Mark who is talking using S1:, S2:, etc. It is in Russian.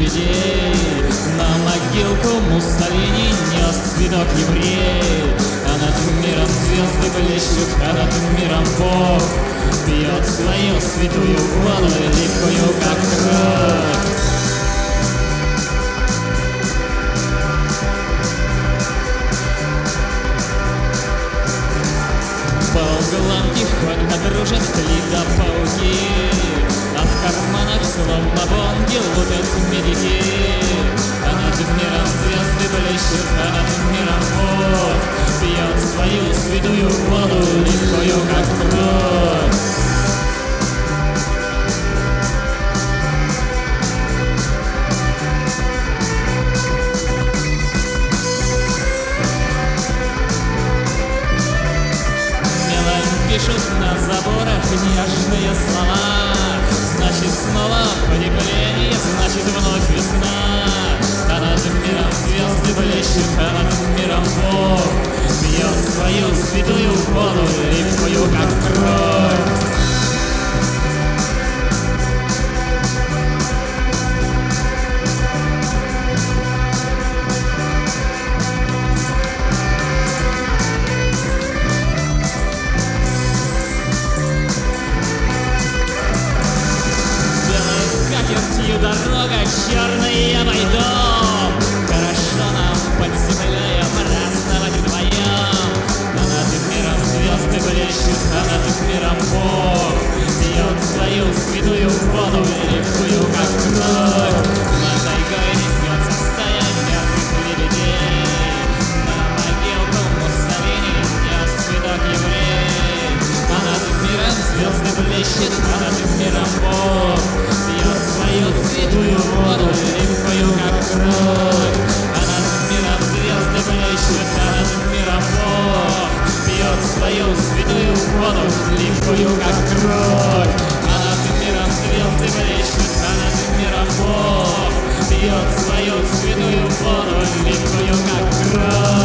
S1: лебедей. На могилку Муссолини нес цветок еврей. А над миром звезды блещут, а над миром Бог пьет свою святую воду, липкую как кровь. По углам тихонько дружат следопауки, а в карманах словно бонги лупят медики. А над миром звезды блещут, а над миром Бог пьет свою святую воду, липкую как кровь. Пишут на заборах нежные слова. Значит, снова потепление, значит, вновь весна. А над миром звезды блещут, а над миром Бог пьет свою святую воду, липкую как кровь. Дорога черная, я пойду. Хорошо нам под землей праздновать вдвоем. А над миром звезды блещут, а над миром Бог пьет свою святую воду, липкую как кровь. Над тайгой несется стая мертвых лебедей. На могилку Муссолини нес цветок еврей. А над миром звезды блещут, а над миром Бог пьет свою святую воду, липкую как кровь. А над миром звезды блещут, а над миром Бог пьет свою святую воду, липкую как кровь. А над миром звезды блещут, а над миром Бог пьет свою святую воду, липкую как кровь.